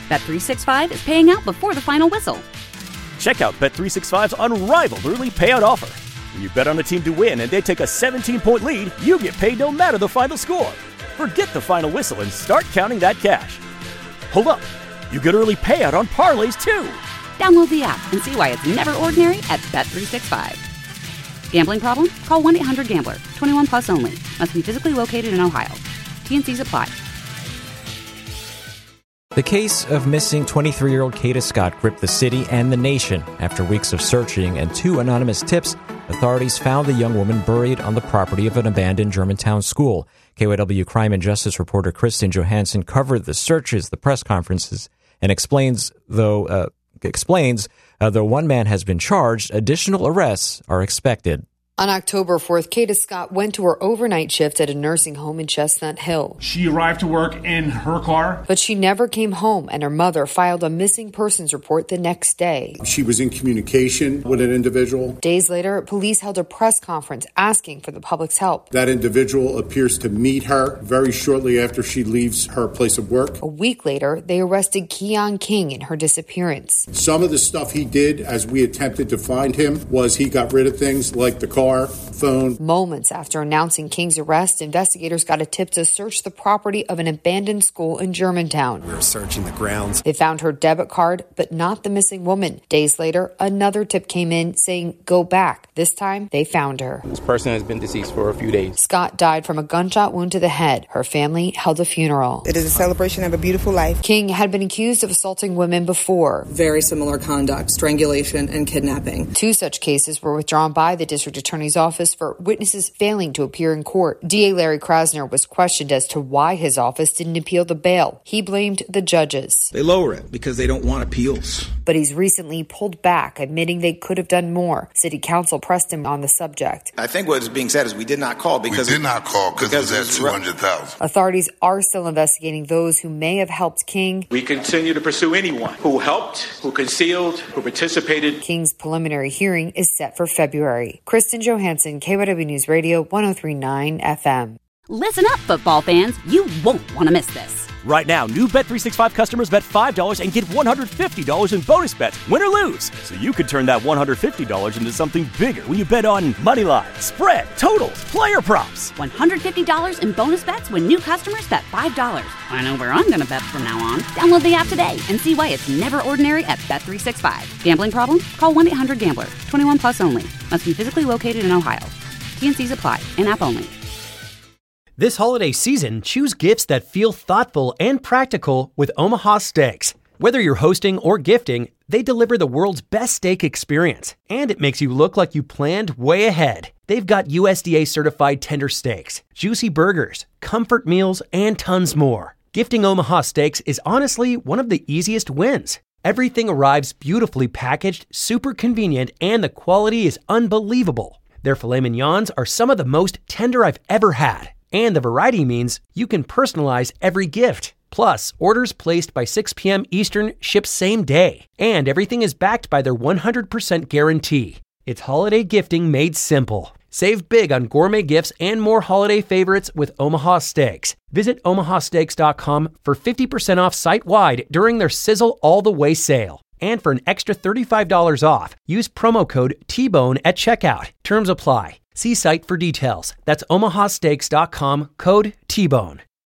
Bet365 is paying out before the final whistle. Check out Bet365's unrivaled early payout offer. When you bet on a team to win and they take a 17-point lead, you get paid no matter the final score. Forget the final whistle and start counting that cash. Hold up. You get early payout on parlays, too. Download the app and see why it's never ordinary at Bet365. Gambling problem? Call 1-800-GAMBLER. 21 plus only. Must be physically located in Ohio. T&Cs apply. The case of missing 23-year-old Kata Scott gripped the city and the nation. After weeks of searching and 2 anonymous tips, authorities found the young woman buried on the property of an abandoned Germantown school. KYW crime and justice reporter Kristen Johansson covered the searches, the press conferences, and explains, though one man has been charged, additional arrests are expected. On October 4th, Kata Scott went to her overnight shift at a nursing home in Chestnut Hill. She arrived to work in her car. But she never came home, and her mother filed a missing persons report the next day. She was in communication with an individual. Days later, police held a press conference asking for the public's help. That individual appears to meet her very shortly after she leaves her place of work. A week later, they arrested Keon King in her disappearance. Some of the stuff he did as we attempted to find him was he got rid of things like the car, phone. Moments after announcing King's arrest, investigators got a tip to search the property of an abandoned school in Germantown. We were searching the grounds. They found her debit card, but not the missing woman. Days later, another tip came in saying, go back. This time, they found her. This person has been deceased for a few days. Scott died from a gunshot wound to the head. Her family held a funeral. It is a celebration of a beautiful life. King had been accused of assaulting women before. Very similar conduct, strangulation and kidnapping. 2 such cases were withdrawn by the district attorney's office for witnesses failing to appear in court. DA Larry Krasner was questioned as to why his office didn't appeal the bail. He blamed the judges. They lower it because they don't want appeals. But he's recently pulled back, admitting they could have done more. City Council pressed him on the subject. I think what is being said is we did not call because it was at $200,000. Authorities are still investigating those who may have helped King. We continue to pursue anyone who helped, who concealed, who participated. King's preliminary hearing is set for February. Kristen Johansson, KYW News Radio 103.9 FM. Listen up, football fans. You won't want to miss this. Right now, new Bet365 customers bet $5 and get $150 in bonus bets, win or lose. So you could turn that $150 into something bigger when you bet on money line, spread, totals, player props. $150 in bonus bets when new customers bet $5. I know where I'm going to bet from now on. Download the app today and see why it's never ordinary at Bet365. Gambling problem? Call 1-800-GAMBLER. 21 plus only. Must be physically located in Ohio. T&Cs apply. In-app only. This holiday season, choose gifts that feel thoughtful and practical with Omaha Steaks. Whether you're hosting or gifting, they deliver the world's best steak experience, and it makes you look like you planned way ahead. They've got USDA certified tender steaks, juicy burgers, comfort meals, and tons more. Gifting Omaha Steaks is honestly one of the easiest wins. Everything arrives beautifully packaged, super convenient, and the quality is unbelievable. Their filet mignons are some of the most tender I've ever had. And the variety means you can personalize every gift. Plus, orders placed by 6 p.m. Eastern ship same day. And everything is backed by their 100% guarantee. It's holiday gifting made simple. Save big on gourmet gifts and more holiday favorites with Omaha Steaks. Visit omahasteaks.com for 50% off site-wide during their Sizzle All the Way sale. And for an extra $35 off, use promo code TBONE at checkout. Terms apply. See site for details. That's omahasteaks.com, code TBONE.